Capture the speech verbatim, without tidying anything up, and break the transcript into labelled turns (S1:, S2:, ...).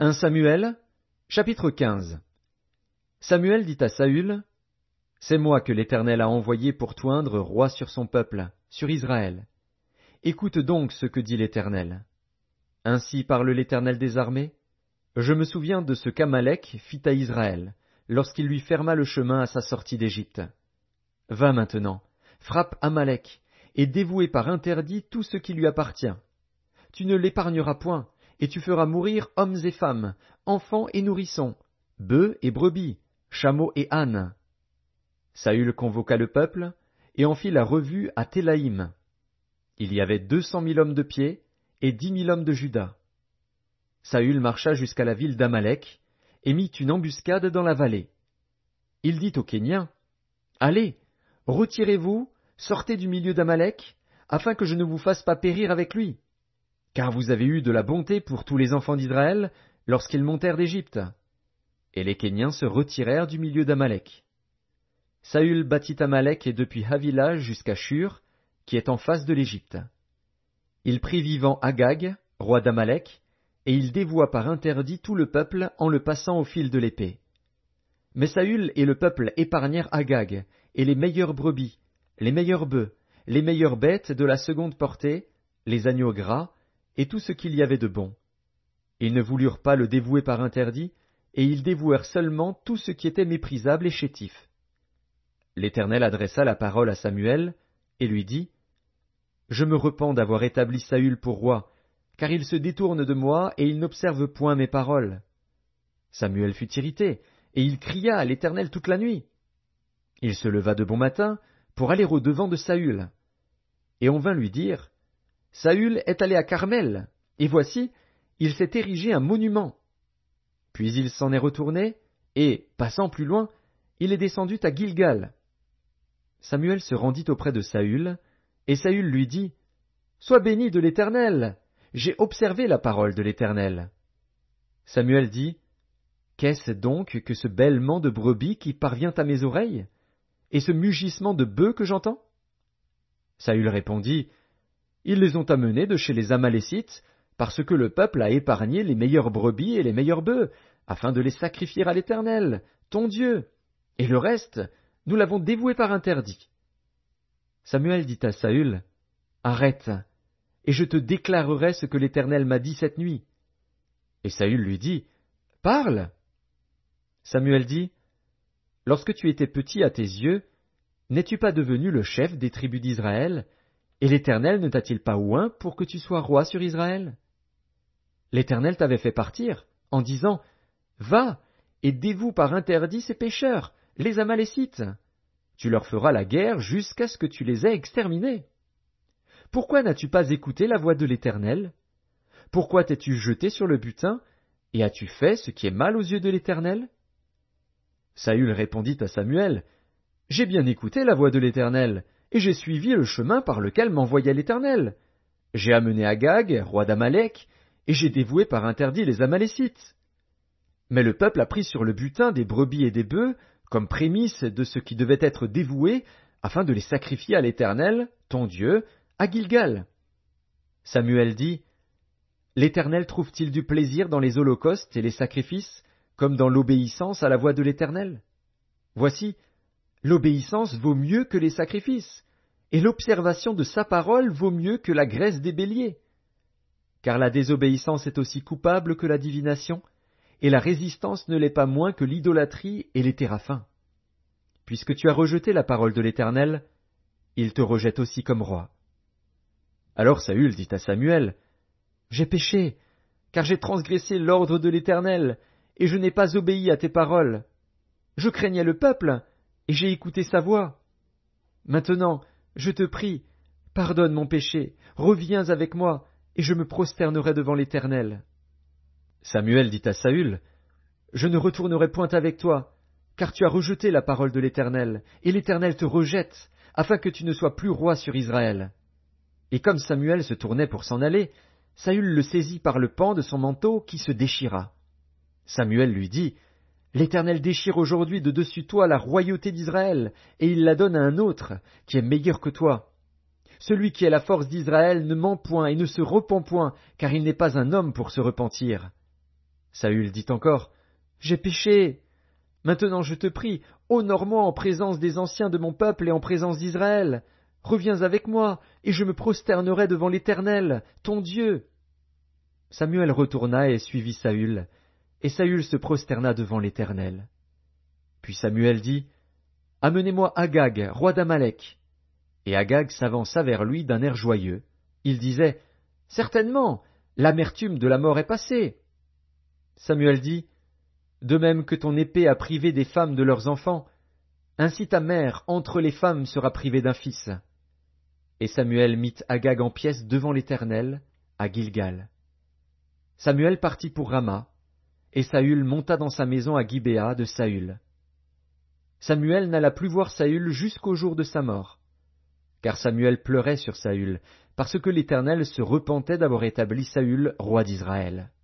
S1: premier Samuel, chapitre quinze. Samuel dit à Saül, « C'est moi que l'Éternel a envoyé pour t'oindre roi sur son peuple, sur Israël. Écoute donc ce que dit l'Éternel. Ainsi parle l'Éternel des armées. Je me souviens de ce qu'Amalek fit à Israël, lorsqu'il lui ferma le chemin à sa sortie d'Égypte. Va maintenant, frappe Amalek, et dévouez par interdit tout ce qui lui appartient. Tu ne l'épargneras point, et tu feras mourir hommes et femmes, enfants et nourrissons, bœufs et brebis, chameaux et ânes. » Saül convoqua le peuple, et en fit la revue à Télaïm. Il y avait deux cent mille hommes de pied, et dix mille hommes de Juda. Saül marcha jusqu'à la ville d'Amalek, et mit une embuscade dans la vallée. Il dit aux Kéniens, « Allez, retirez-vous, sortez du milieu d'Amalek, afin que je ne vous fasse pas périr avec lui. Car vous avez eu de la bonté pour tous les enfants d'Israël lorsqu'ils montèrent d'Égypte. » Et les Kéniens se retirèrent du milieu d'Amalek. Saül battit Amalek depuis Havila jusqu'à Shur, qui est en face de l'Égypte. Il prit vivant Agag, roi d'Amalek, et il dévoua par interdit tout le peuple en le passant au fil de l'épée. Mais Saül et le peuple épargnèrent Agag, et les meilleures brebis, les meilleurs bœufs, les meilleures bêtes de la seconde portée, les agneaux gras, et tout ce qu'il y avait de bon. Ils ne voulurent pas le dévouer par interdit, et ils dévouèrent seulement tout ce qui était méprisable et chétif. L'Éternel adressa la parole à Samuel, et lui dit, « Je me repens d'avoir établi Saül pour roi, car il se détourne de moi et il n'observe point mes paroles. » Samuel fut irrité, et il cria à l'Éternel toute la nuit. Il se leva de bon matin pour aller au-devant de Saül. Et on vint lui dire, « Saül est allé à Carmel, et voici, il s'est érigé un monument. » Puis il s'en est retourné, et, passant plus loin, il est descendu à Gilgal. Samuel se rendit auprès de Saül, et Saül lui dit, « Sois béni de l'Éternel, j'ai observé la parole de l'Éternel. » Samuel dit, « Qu'est-ce donc que ce bêlement de brebis qui parvient à mes oreilles, et ce mugissement de bœufs que j'entends ?» Saül répondit, « Ils les ont amenés de chez les Amalécites, parce que le peuple a épargné les meilleures brebis et les meilleurs bœufs, afin de les sacrifier à l'Éternel, ton Dieu, et le reste, nous l'avons dévoué par interdit. » Samuel dit à Saül, « Arrête, et je te déclarerai ce que l'Éternel m'a dit cette nuit. » Et Saül lui dit, « Parle. » Samuel dit, « Lorsque tu étais petit à tes yeux, n'es-tu pas devenu le chef des tribus d'Israël, et l'Éternel ne t'a-t-il pas oint pour que tu sois roi sur Israël? L'Éternel t'avait fait partir, en disant, « Va, et dévoue par interdit ces pécheurs, les Amalécites. Tu leur feras la guerre jusqu'à ce que tu les aies exterminés. Pourquoi n'as-tu pas écouté la voix de l'Éternel? Pourquoi t'es-tu jeté sur le butin, et as-tu fait ce qui est mal aux yeux de l'Éternel? » Saül répondit à Samuel, « J'ai bien écouté la voix de l'Éternel, et j'ai suivi le chemin par lequel m'envoyait l'Éternel. J'ai amené Agag, roi d'Amalek, et j'ai dévoué par interdit les Amalécites. Mais le peuple a pris sur le butin des brebis et des bœufs, comme prémisse de ce qui devait être dévoué, afin de les sacrifier à l'Éternel, ton Dieu, à Gilgal. » Samuel dit, « L'Éternel trouve-t-il du plaisir dans les holocaustes et les sacrifices, comme dans l'obéissance à la voix de l'Éternel? Voici, l'obéissance vaut mieux que les sacrifices, et l'observation de sa parole vaut mieux que la graisse des béliers. Car la désobéissance est aussi coupable que la divination, et la résistance ne l'est pas moins que l'idolâtrie et les téraphins. Puisque tu as rejeté la parole de l'Éternel, il te rejette aussi comme roi. » Alors Saül dit à Samuel, « J'ai péché, car j'ai transgressé l'ordre de l'Éternel, et je n'ai pas obéi à tes paroles. Je craignais le peuple, et j'ai écouté sa voix. Maintenant, je te prie, pardonne mon péché, reviens avec moi, et je me prosternerai devant l'Éternel. » Samuel dit à Saül, « Je ne retournerai point avec toi, car tu as rejeté la parole de l'Éternel, et l'Éternel te rejette, afin que tu ne sois plus roi sur Israël. » Et comme Samuel se tournait pour s'en aller, Saül le saisit par le pan de son manteau qui se déchira. Samuel lui dit, « L'Éternel déchire aujourd'hui de dessus toi la royauté d'Israël, et il la donne à un autre, qui est meilleur que toi. Celui qui est la force d'Israël ne ment point et ne se repent point, car il n'est pas un homme pour se repentir. » Saül dit encore, « J'ai péché. Maintenant je te prie, honore-moi en présence des anciens de mon peuple et en présence d'Israël. Reviens avec moi, et je me prosternerai devant l'Éternel, ton Dieu. » Samuel retourna et suivit Saül, et Saül se prosterna devant l'Éternel. Puis Samuel dit, « Amenez-moi Agag, roi d'Amalek. » Et Agag s'avança vers lui d'un air joyeux. Il disait, « Certainement, l'amertume de la mort est passée. » Samuel dit, « De même que ton épée a privé des femmes de leurs enfants, ainsi ta mère entre les femmes sera privée d'un fils. » Et Samuel mit Agag en pièces devant l'Éternel, à Gilgal. Samuel partit pour Rama, et Saül monta dans sa maison à Gibéa de Saül. Samuel n'alla plus voir Saül jusqu'au jour de sa mort, car Samuel pleurait sur Saül, parce que l'Éternel se repentait d'avoir établi Saül roi d'Israël.